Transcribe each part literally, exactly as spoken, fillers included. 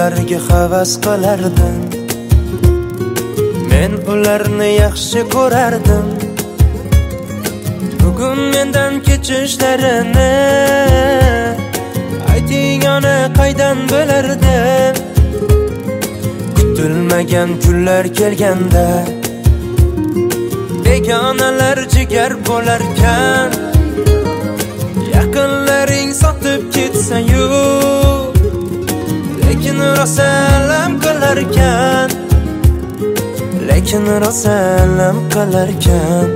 ularga havas qilardim. Men ularni yaxshi ko'rardim. Bugun mendan kechishlarini ayting, ona qaydan bilardim. Kutilmagan kunlar kelganda begonalar jigar bo'larkan, yaqinlaring sotib ketsa-yu, lekin rosa alam qilarkan, lekin rosa alam qilarkan.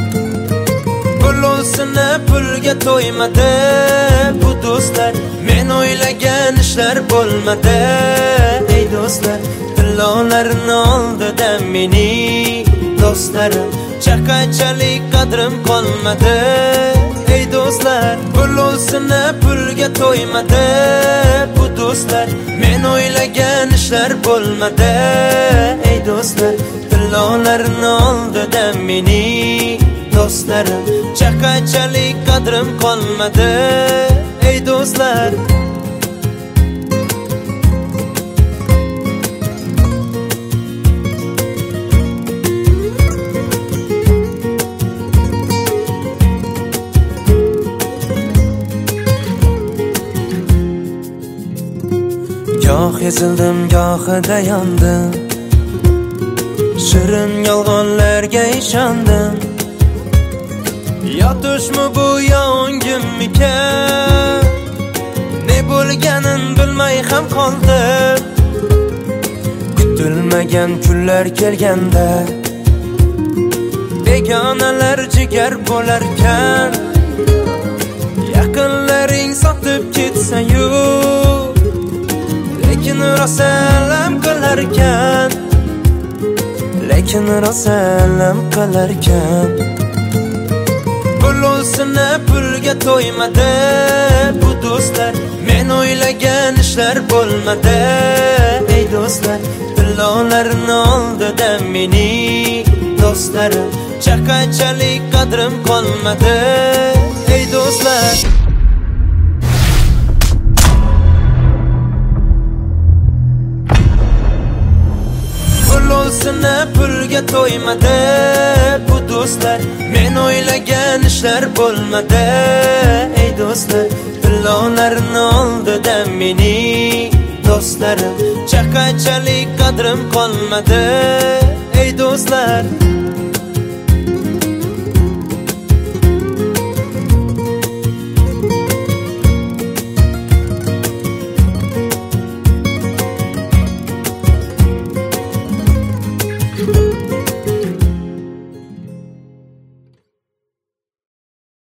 Pulosini pulga to'ymadi bu do'stlar, men o'ylagan ishlar bo'lmadi. Ey do'stlar, tillolarni oldida mening do'stlarim, chaqachalik qadrim qolmadi. Ey do'stlar, pulosini pulga to'ymadi bu do'stlar, men o'ylagan ishlar bo'lmadi. Ey do'stlar, tillolarni oldida mening do'stlarim, chaqachalik qadrim qolmadi. Ey do'stlar, goh ezildim, gohida yondim, shirin yolg'onlarga ishondim. Yotishmi bu yo o'ngimmikan, ne bo'lganin bilmay ham qoldim. Kutilmagan kunlar kelganda begonalar jigar bo'larkan, yaqinlaring sotib ketsa-yu, lekin rosa alam qilarkan, lekin rosa alam qilarkan. Pulosini pulga to'ymadi bu do'stlar, men o'ylagan ishlar bo'lmadi. Ey do'stlar, tillolarni oldida mening do'stlarim, chaqachalik qadrim qolmadi. Ey do'stlar, pulosini pulga to'ymadi bu do'stlar, men o'ylagan ishlar bo'lmadi. Ey do'stlar, tillolarni oldida mening do'stlarim, chaqachalik qadrim qolmadi. Ey do'stlar.